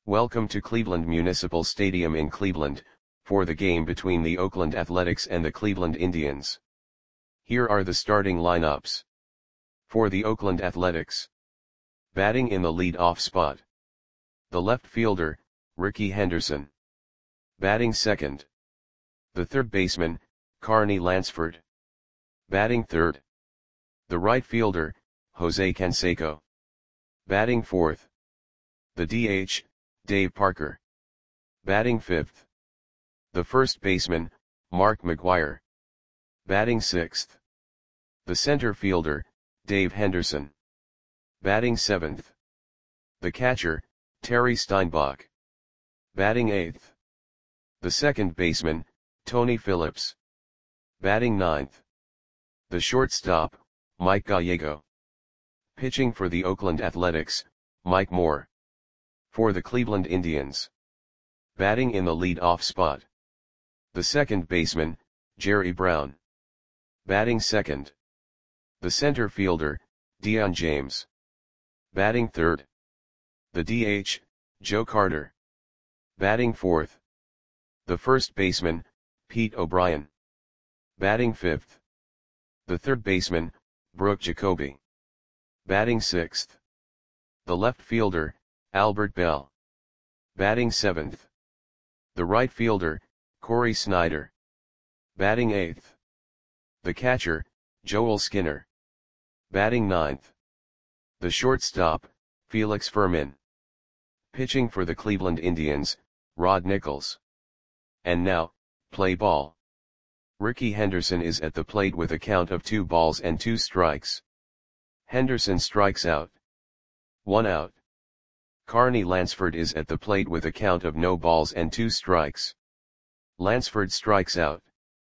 Welcome to Cleveland Municipal Stadium in Cleveland, for the game between the Oakland Athletics and the Cleveland Indians. Here are the starting lineups. For the Oakland Athletics. Batting in the lead-off spot. The left fielder, Rickey Henderson. Batting second. The third baseman, Carney Lansford. Batting third. The right fielder, Jose Canseco. Batting fourth. The DH, Dave Parker. Batting fifth. The first baseman, Mark McGwire. Batting sixth. The center fielder, Dave Henderson. Batting seventh. The catcher, Terry Steinbach. Batting eighth. The second baseman, Tony Phillips. Batting ninth. The shortstop, Mike Gallego. Pitching for the Oakland Athletics, Mike Moore. For the Cleveland Indians. Batting in the lead-off spot. The second baseman, Jerry Brown. Batting second. The center fielder, Dion James. Batting third. The DH, Joe Carter. Batting fourth. The first baseman, Pete O'Brien. Batting fifth. The third baseman, Brooke Jacoby. Batting sixth. The left fielder, Albert Bell. Batting seventh. The right fielder, Corey Snyder. Batting eighth. The catcher, Joel Skinner. Batting ninth. The shortstop, Felix Fermin. Pitching for the Cleveland Indians, Rod Nichols. And now, play ball. Rickey Henderson is at the plate with a count of 2 balls and 2 strikes. Henderson strikes out. 1 out. Carney Lansford is at the plate with a count of no balls and 2 strikes. Lansford strikes out.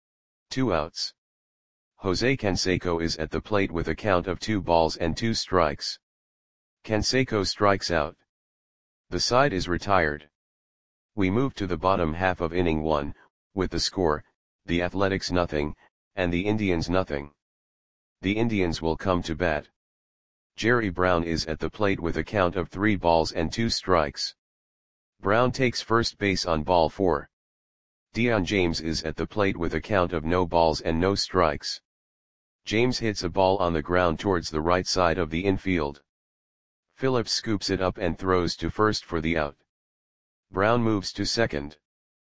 2 outs. Jose Canseco is at the plate with a count of 2 balls and 2 strikes. Canseco strikes out. The side is retired. We move to the bottom half of inning 1, with the score, the Athletics nothing, and the Indians nothing. The Indians will come to bat. Jerry Brown is at the plate with a count of 3 balls and 2 strikes. Brown takes first base on ball 4. Dion James is at the plate with a count of no balls and no strikes. James hits a ball on the ground towards the right side of the infield. Phillips scoops it up and throws to first for the out. Brown moves to second.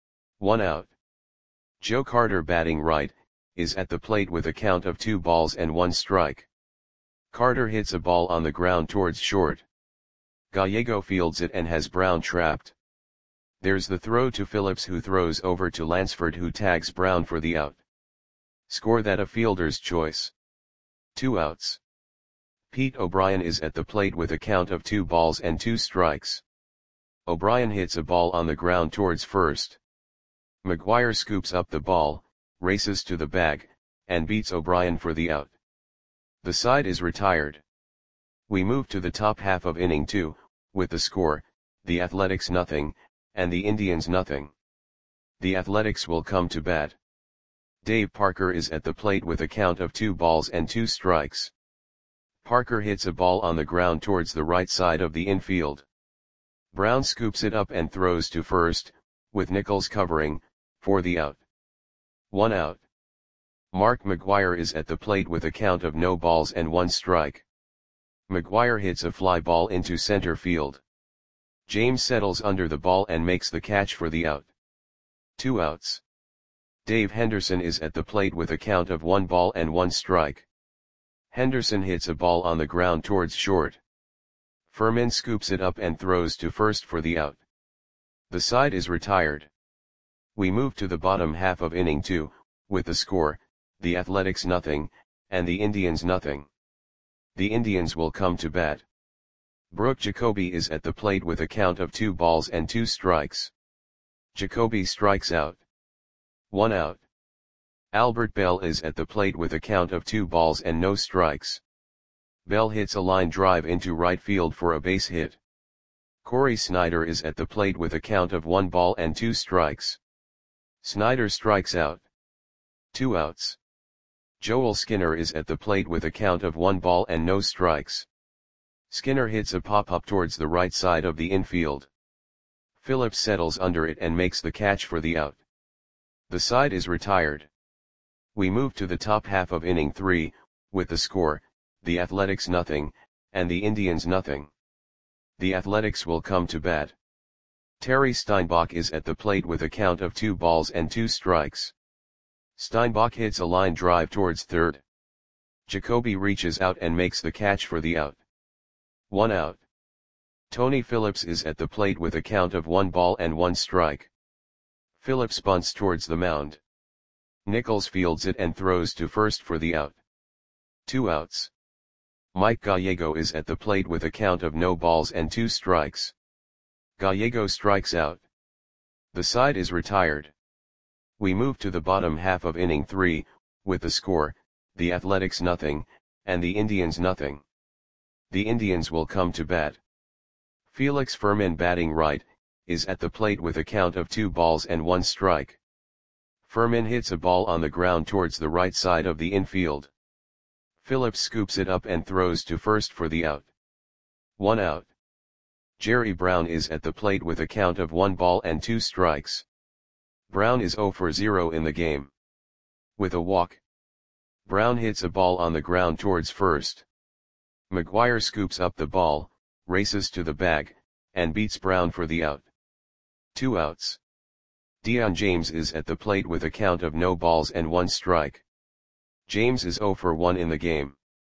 1 out. Joe Carter, batting right, is at the plate with a count of 2 balls and 1 strike. Carter hits a ball on the ground towards short. Gallego fields it and has Brown trapped. There's the throw to Phillips, who throws over to Lansford, who tags Brown for the out. Score that a fielder's choice. 2 outs. Pete O'Brien is at the plate with a count of 2 balls and 2 strikes. O'Brien hits a ball on the ground towards first. McGwire scoops up the ball, races to the bag, and beats O'Brien for the out. The side is retired. We move to the top half of inning 2, with the score, the Athletics nothing, and the Indians nothing. The Athletics will come to bat. Dave Parker is at the plate with a count of 2 balls and 2 strikes. Parker hits a ball on the ground towards the right side of the infield. Brown scoops it up and throws to first, with Nichols covering, for the out. 1 out. Mark McGwire is at the plate with a count of no balls and 1 strike. McGwire hits a fly ball into center field. James settles under the ball and makes the catch for the out. 2 outs. Dave Henderson is at the plate with a count of 1 ball and 1 strike. Henderson hits a ball on the ground towards short. Fermin scoops it up and throws to first for the out. The side is retired. We move to the bottom half of inning 2, with the score, the Athletics nothing, and the Indians nothing. The Indians will come to bat. Brooke Jacoby is at the plate with a count of 2 balls and 2 strikes. Jacoby strikes out. 1 out. Albert Bell is at the plate with a count of 2 balls and no strikes. Bell hits a line drive into right field for a base hit. Corey Snyder is at the plate with a count of 1 ball and 2 strikes. Snyder strikes out. 2 outs. Joel Skinner is at the plate with a count of 1 ball and no strikes. Skinner hits a pop-up towards the right side of the infield. Phillips settles under it and makes the catch for the out. The side is retired. We move to the top half of inning 3, with the score, the Athletics nothing, and the Indians nothing. The Athletics will come to bat. Terry Steinbach is at the plate with a count of 2 balls and 2 strikes. Steinbach hits a line drive towards third. Jacoby reaches out and makes the catch for the out. 1 out. Tony Phillips is at the plate with a count of 1 ball and 1 strike. Phillips bunts towards the mound. Nichols fields it and throws to first for the out. 2 outs. Mike Gallego is at the plate with a count of no balls and 2 strikes. Gallego strikes out. The side is retired. We move to the bottom half of inning 3, with the score, the Athletics nothing, and the Indians nothing. The Indians will come to bat. Felix Fermin batting right, is at the plate with a count of 2 balls and 1 strike. Fermin hits a ball on the ground towards the right side of the infield. Phillips scoops it up and throws to first for the out. 1 out. Jerry Brown is at the plate with a count of 1 ball and 2 strikes. Brown is 0 for 0 in the game. With a walk, Brown hits a ball on the ground towards first. McGuire scoops up the ball, races to the bag, and beats Brown for the out. 2 outs. Dion James is at the plate with a count of no balls and 1 strike. James is 0 for 1 in the game.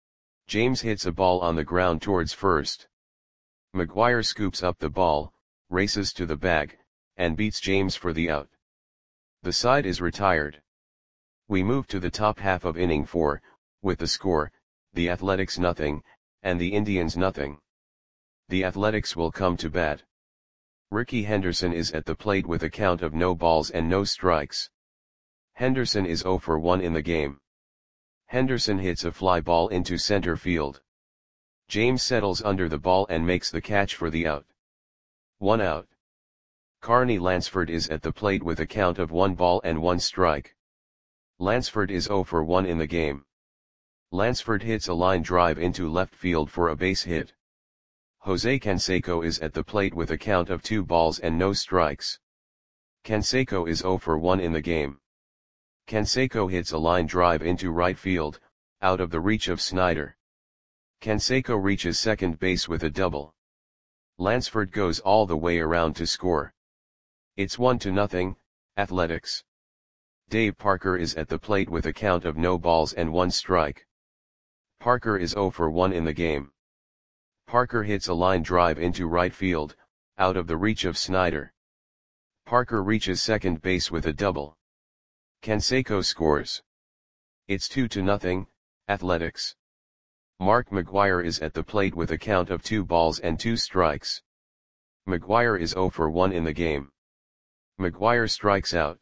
James hits a ball on the ground towards first. McGuire scoops up the ball, races to the bag, and beats James for the out. The side is retired. We move to the top half of inning 4, with the score, the Athletics nothing, and the Indians nothing. The Athletics will come to bat. Ricky Henderson is at the plate with a count of no balls and no strikes. Henderson is 0 for 1 in the game. Henderson hits a fly ball into center field. James settles under the ball and makes the catch for the out. 1 out. Carney Lansford is at the plate with a count of 1 ball and 1 strike. Lansford is 0 for 1 in the game. Lansford hits a line drive into left field for a base hit. Jose Canseco is at the plate with a count of 2 balls and no strikes. Canseco is 0 for 1 in the game. Canseco hits a line drive into right field, out of the reach of Snyder. Canseco reaches second base with a double. Lansford goes all the way around to score. It's 1-0, Athletics. Dave Parker is at the plate with a count of no balls and 1 strike. Parker is 0 for 1 in the game. Parker hits a line drive into right field, out of the reach of Snyder. Parker reaches second base with a double. Canseco scores. It's 2-0, Athletics. Mark McGuire is at the plate with a count of 2 balls and 2 strikes. McGuire is 0 for 1 in the game. McGuire strikes out.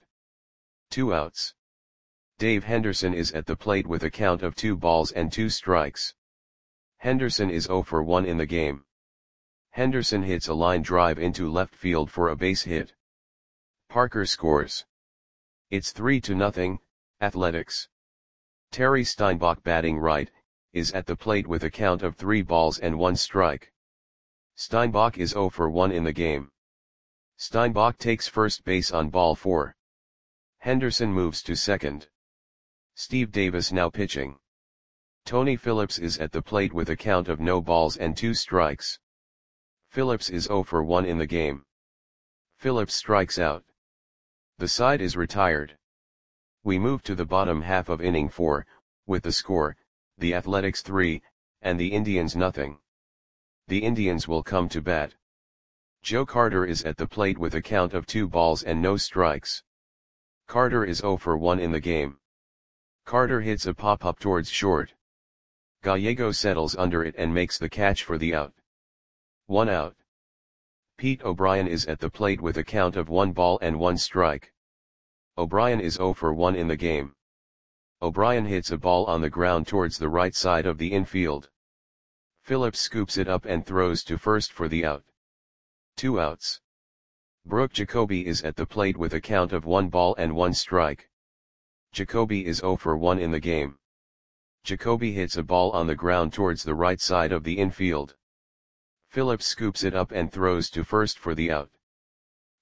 2 outs. Dave Henderson is at the plate with a count of 2 balls and 2 strikes. Henderson is 0 for 1 in the game. Henderson hits a line drive into left field for a base hit. Parker scores. It's 3-0, Athletics. Terry Steinbach batting right, is at the plate with a count of 3 balls and 1 strike. Steinbach is 0 for 1 in the game. Steinbach takes first base on ball 4. Henderson moves to second. Steve Davis now pitching. Tony Phillips is at the plate with a count of no balls and 2 strikes. Phillips is 0 for 1 in the game. Phillips strikes out. The side is retired. We move to the bottom half of inning 4, with the score, the Athletics 3, and the Indians nothing. The Indians will come to bat. Joe Carter is at the plate with a count of 2 balls and no strikes. Carter is 0 for 1 in the game. Carter hits a pop-up towards short. Gallego settles under it and makes the catch for the out. 1 out. Pete O'Brien is at the plate with a count of 1 ball and 1 strike. O'Brien is 0 for 1 in the game. O'Brien hits a ball on the ground towards the right side of the infield. Phillips scoops it up and throws to first for the out. 2 outs. Brooke Jacoby is at the plate with a count of 1 ball and 1 strike. Jacoby is 0 for 1 in the game. Jacoby hits a ball on the ground towards the right side of the infield. Phillips scoops it up and throws to first for the out.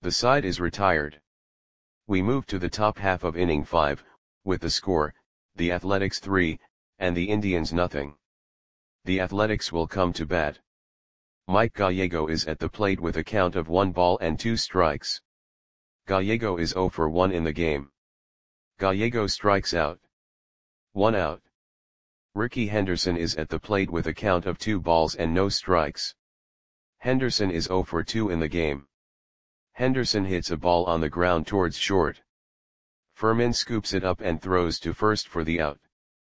The side is retired. We move to the top half of inning 5, with the score, the Athletics 3, and the Indians nothing. The Athletics will come to bat. Mike Gallego is at the plate with a count of 1 ball and 2 strikes. Gallego is 0 for 1 in the game. Gallego strikes out. 1 out. Ricky Henderson is at the plate with a count of 2 balls and no strikes. Henderson is 0 for 2 in the game. Henderson hits a ball on the ground towards short. Furman scoops it up and throws to first for the out.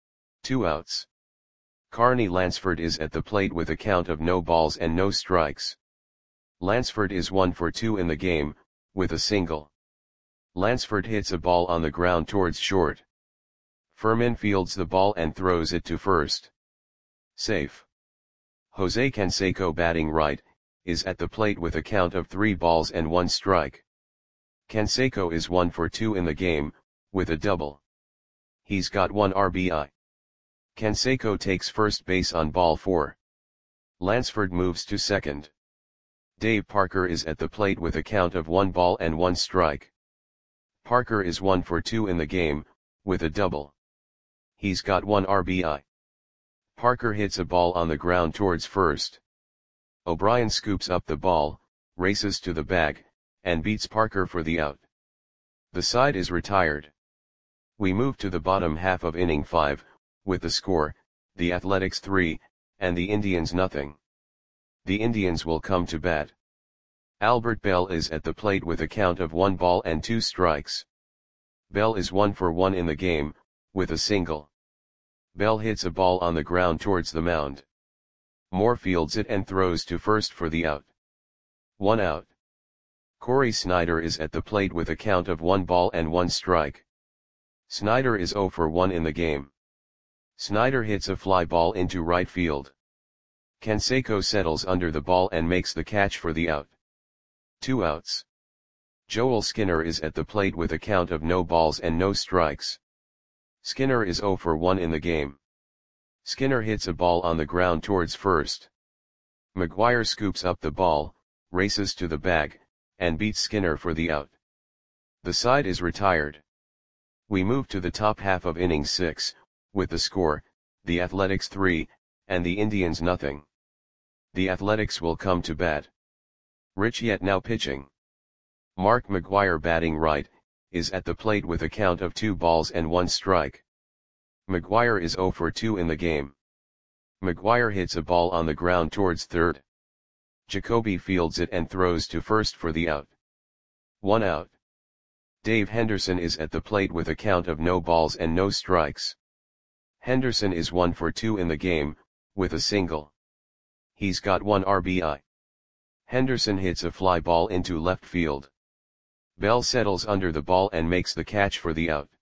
2 outs. Carney Lansford is at the plate with a count of no balls and no strikes. Lansford is 1 for 2 in the game, with a single. Lansford hits a ball on the ground towards short. Furman fields the ball and throws it to first. Safe. Jose Canseco, batting right, is at the plate with a count of 3 balls and 1 strike. Canseco is 1 for 2 in the game, with a double. He's got 1 RBI. Canseco takes first base on ball 4. Lansford moves to second. Dave Parker is at the plate with a count of 1 ball and 1 strike. Parker is 1 for 2 in the game, with a double. He's got 1 RBI. Parker hits a ball on the ground towards first. O'Brien scoops up the ball, races to the bag, and beats Parker for the out. The side is retired. We move to the bottom half of inning 5, with the score, the Athletics 3, and the Indians nothing. The Indians will come to bat. Albert Bell is at the plate with a count of 1 ball and 2 strikes. Bell is 1 for 1 in the game, with a single. Bell hits a ball on the ground towards the mound. Moore fields it and throws to first for the out. 1 out. Corey Snyder is at the plate with a count of 1 ball and 1 strike. Snyder is 0 for 1 in the game. Snyder hits a fly ball into right field. Canseco settles under the ball and makes the catch for the out. 2 outs. Joel Skinner is at the plate with a count of no balls and no strikes. Skinner is 0 for 1 in the game. Skinner hits a ball on the ground towards first. McGuire scoops up the ball, races to the bag, and beats Skinner for the out. The side is retired. We move to the top half of inning 6, with the score, the Athletics 3, and the Indians nothing. The Athletics will come to bat. Rich Yet now pitching. Mark McGuire, batting right, is at the plate with a count of 2 balls and 1 strike. McGuire is 0 for 2 in the game. McGuire hits a ball on the ground towards third. Jacoby fields it and throws to first for the out. 1 out. Dave Henderson is at the plate with a count of no balls and no strikes. Henderson is 1 for 2 in the game, with a single. He's got 1 RBI. Henderson hits a fly ball into left field. Bell settles under the ball and makes the catch for the out.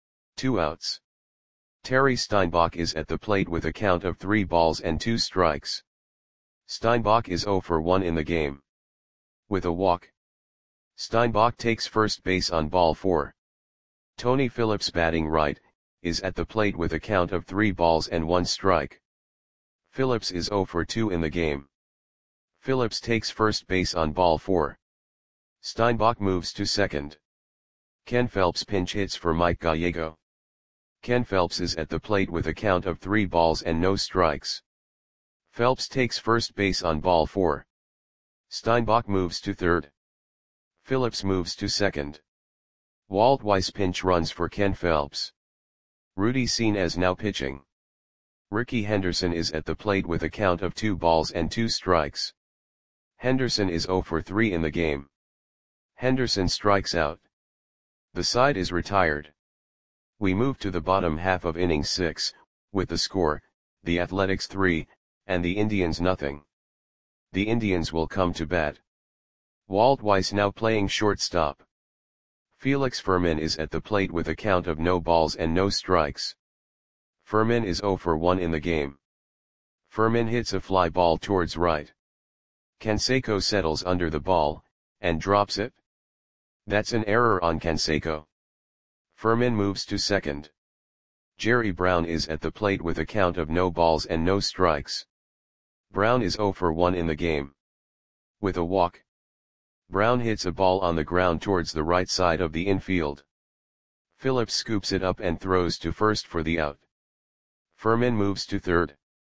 2 outs. Terry Steinbach is at the plate with a count of 3 balls and 2 strikes. Steinbach is 0 for 1 in the game. With a walk. Steinbach takes first base on ball 4. Tony Phillips, batting right, is at the plate with a count of 3 balls and 1 strike. Phillips is 0 for 2 in the game. Phillips takes first base on ball 4. Steinbach moves to second. Ken Phelps pinch hits for Mike Gallego. Ken Phelps is at the plate with a count of 3 balls and no strikes. Phelps takes first base on ball 4. Steinbach moves to third. Phillips moves to second. Walt Weiss pinch runs for Ken Phelps. Rudy Senes now pitching. Ricky Henderson is at the plate with a count of 2 balls and 2 strikes. Henderson is 0 for 3 in the game. Henderson strikes out. The side is retired. We move to the bottom half of inning 6, with the score, the Athletics 3, and the Indians nothing. The Indians will come to bat. Walt Weiss now playing shortstop. Felix Furman is at the plate with a count of no balls and no strikes. Furman is 0 for 1 in the game. Furman hits a fly ball towards right. Canseco settles under the ball, and drops it. That's an error on Canseco. Furman moves to second. Jerry Brown is at the plate with a count of no balls and no strikes. Brown is 0 for 1 in the game. With a walk. Brown hits a ball on the ground towards the right side of the infield. Phillips scoops it up and throws to first for the out. Furman moves to third.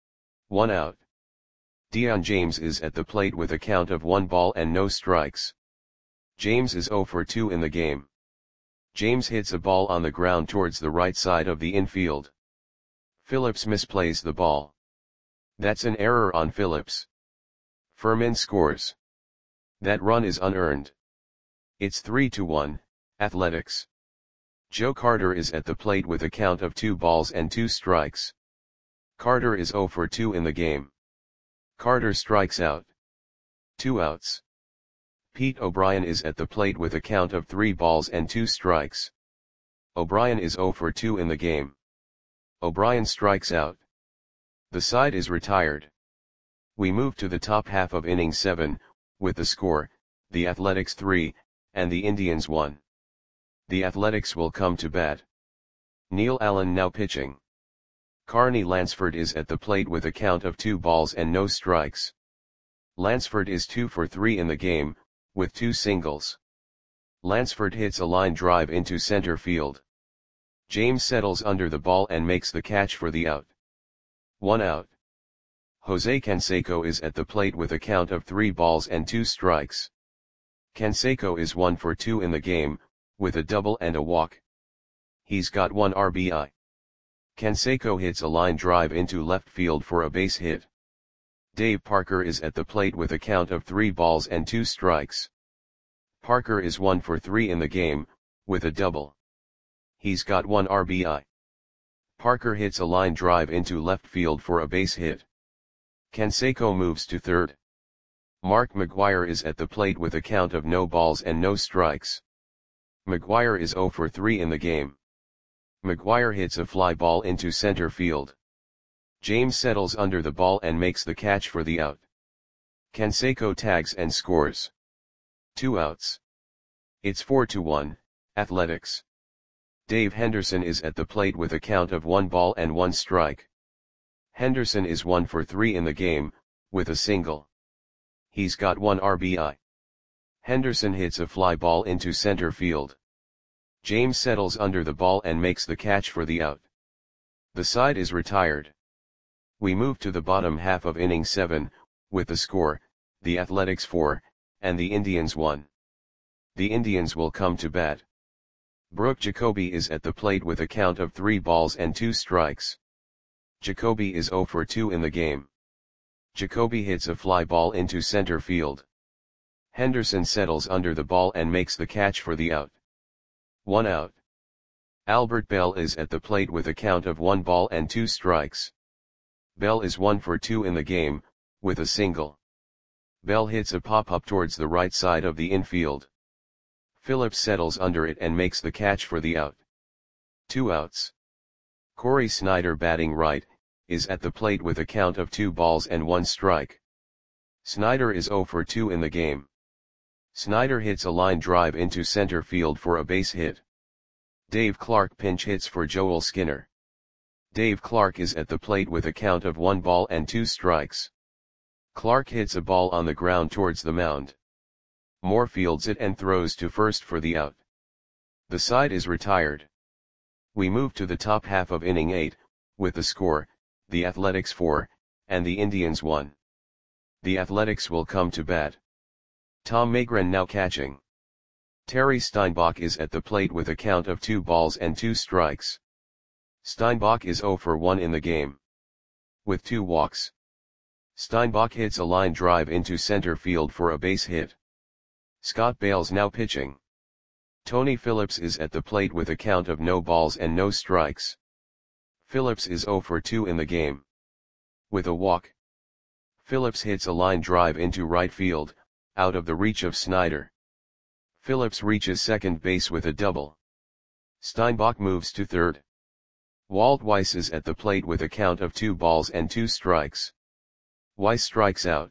1 out. Dion James is at the plate with a count of 1 ball and no strikes. James is 0 for 2 in the game. James hits a ball on the ground towards the right side of the infield. Phillips misplays the ball. That's an error on Phillips. Furman scores. That run is unearned. It's 3-1, Athletics. Joe Carter is at the plate with a count of 2 balls and 2 strikes. Carter is 0 for 2 in the game. Carter strikes out. 2 outs. Pete O'Brien is at the plate with a count of 3 balls and 2 strikes. O'Brien is 0 for 2 in the game. O'Brien strikes out. The side is retired. We move to the top half of inning 7, with the score, the Athletics 3, and the Indians 1. The Athletics will come to bat. Neil Allen now pitching. Carney Lansford is at the plate with a count of 2 balls and no strikes. Lansford is 2 for 3 in the game, with 2 singles. Lansford hits a line drive into center field. James settles under the ball and makes the catch for the out. 1 out. Jose Canseco is at the plate with a count of 3 balls and 2 strikes. Canseco is 1 for 2 in the game, with a double and a walk. He's got 1 RBI. Canseco hits a line drive into left field for a base hit. Dave Parker is at the plate with a count of 3 balls and 2 strikes. Parker is 1 for 3 in the game, with a double. He's got 1 RBI. Parker hits a line drive into left field for a base hit. Canseco moves to third. Mark McGwire is at the plate with a count of no balls and no strikes. McGwire is 0 for 3 in the game. McGwire hits a fly ball into center field. James settles under the ball and makes the catch for the out. Canseco tags and scores. 2 outs. It's 4-1, Athletics. Dave Henderson is at the plate with a count of 1 ball and 1 strike. Henderson is 1 for 3 in the game, with a single. He's got 1 RBI. Henderson hits a fly ball into center field. James settles under the ball and makes the catch for the out. The side is retired. We move to the bottom half of inning 7, with the score, the Athletics 4, and the Indians 1. The Indians will come to bat. Brooke Jacoby is at the plate with a count of 3 balls and 2 strikes. Jacoby is 0 for 2 in the game. Jacoby hits a fly ball into center field. Henderson settles under the ball and makes the catch for the out. 1 out. Albert Bell is at the plate with a count of 1 ball and 2 strikes. Bell is 1 for 2 in the game, with a single. Bell hits a pop-up towards the right side of the infield. Phillips settles under it and makes the catch for the out. 2 outs. Corey Snyder, batting right, is at the plate with a count of 2 balls and 1 strike. Snyder is 0 for 2 in the game. Snyder hits a line drive into center field for a base hit. Dave Clark pinch hits for Joel Skinner. Dave Clark is at the plate with a count of 1 ball and 2 strikes. Clark hits a ball on the ground towards the mound. Moore fields it and throws to first for the out. The side is retired. We move to the top half of inning 8, with the score, the Athletics 4, and the Indians 1. The Athletics will come to bat. Tom Magren now catching. Terry Steinbach is at the plate with a count of 2 balls and 2 strikes. Steinbach is 0 for 1 in the game. With 2 walks. Steinbach hits a line drive into center field for a base hit. Scott Bales now pitching. Tony Phillips is at the plate with a count of no balls and no strikes. Phillips is 0 for 2 in the game. With a walk. Phillips hits a line drive into right field, out of the reach of Snyder. Phillips reaches second base with a double. Steinbach moves to third. Walt Weiss is at the plate with a count of 2 balls and 2 strikes. Weiss strikes out.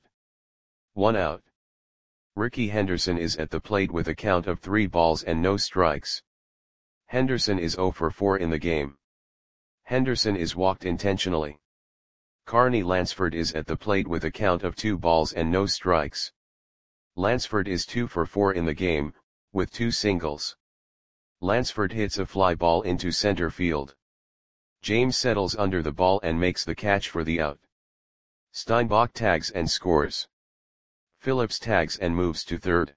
1 out. Ricky Henderson is at the plate with a count of 3 balls and no strikes. Henderson is 0 for 4 in the game. Henderson is walked intentionally. Carney Lansford is at the plate with a count of 2 balls and no strikes. Lansford is 2 for 4 in the game, with 2 singles. Lansford hits a fly ball into center field. James settles under the ball and makes the catch for the out. Steinbach tags and scores. Phillips tags and moves to third.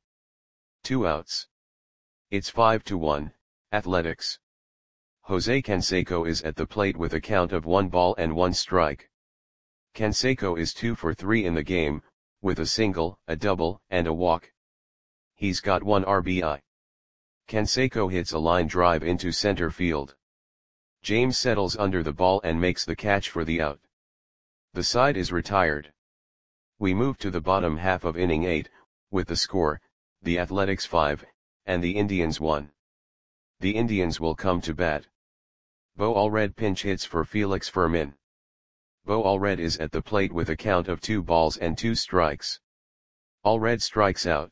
2 outs. It's 5-1, Athletics. Jose Canseco is at the plate with a count of 1 ball and 1 strike. Canseco is 2 for 3 in the game, with a single, a double, and a walk. He's got 1 RBI. Canseco hits a line drive into center field. James settles under the ball and makes the catch for the out. The side is retired. We move to the bottom half of inning 8, with the score, the Athletics 5, and the Indians 1. The Indians will come to bat. Bo Allred pinch hits for Felix Fermin. Bo Allred is at the plate with a count of 2 balls and 2 strikes. Allred strikes out.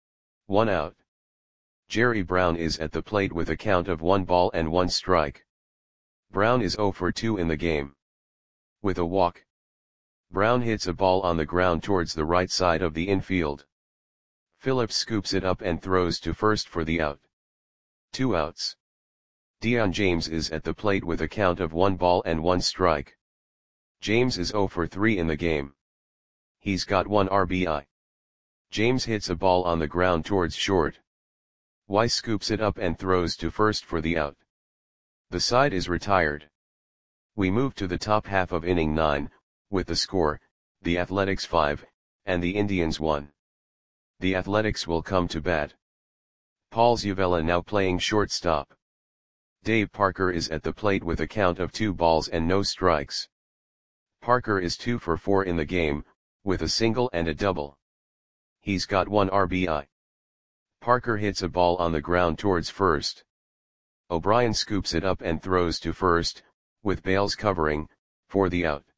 1 out. Jerry Brown is at the plate with a count of 1 ball and 1 strike. Brown is 0 for 2 in the game. With a walk. Brown hits a ball on the ground towards the right side of the infield. Phillips scoops it up and throws to first for the out. 2 outs. Dion James is at the plate with a count of 1 ball and 1 strike. James is 0 for 3 in the game. He's got 1 RBI. James hits a ball on the ground towards short. Weiss scoops it up and throws to first for the out. The side is retired. We move to the top half of inning 9, with the score, the Athletics 5, and the Indians 1. The Athletics will come to bat. Paul Zuvella now playing shortstop. Dave Parker is at the plate with a count of 2 balls and no strikes. Parker is 2 for 4 in the game, with a single and a double. He's got 1 RBI. Parker hits a ball on the ground towards first. O'Brien scoops it up and throws to first, with Bales covering, for the out.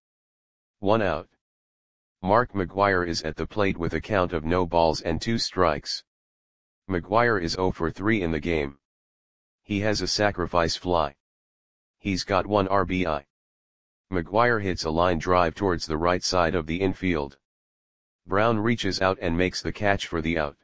1 out. Mark McGwire is at the plate with a count of no balls and 2 strikes. McGwire is 0 for 3 in the game. He has a sacrifice fly. He's got 1 RBI. McGwire hits a line drive towards the right side of the infield. Brown reaches out and makes the catch for the out.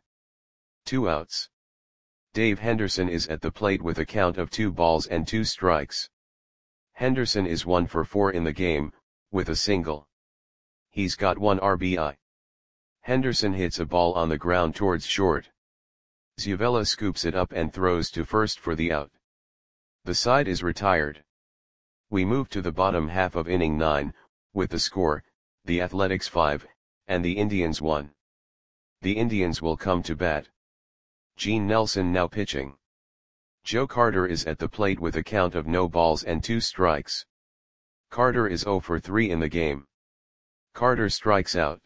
2 outs. Dave Henderson is at the plate with a count of 2 balls and 2 strikes. Henderson is 1 for 4 in the game, with a single. He's got 1 RBI. Henderson hits a ball on the ground towards short. Zuvella scoops it up and throws to first for the out. The side is retired. We move to the bottom half of inning 9, with the score, the Athletics 5, and the Indians 1. The Indians will come to bat. Gene Nelson now pitching. Joe Carter is at the plate with a count of no balls and 2 strikes. Carter is 0 for 3 in the game. Carter strikes out.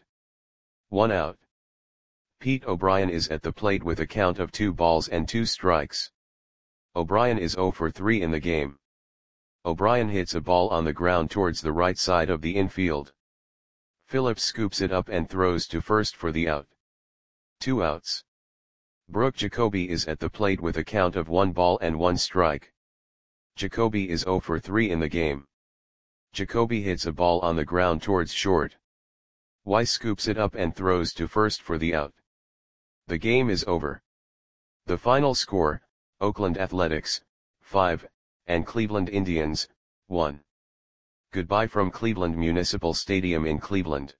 1 out. Pete O'Brien is at the plate with a count of 2 balls and 2 strikes. O'Brien is 0 for 3 in the game. O'Brien hits a ball on the ground towards the right side of the infield. Phillips scoops it up and throws to first for the out. 2 outs. Brooke Jacoby is at the plate with a count of 1 ball and 1 strike. Jacoby is 0 for 3 in the game. Jacoby hits a ball on the ground towards short. Weiss scoops it up and throws to first for the out. The game is over. The final score, Oakland Athletics, 5, and Cleveland Indians, 1. Goodbye from Cleveland Municipal Stadium in Cleveland.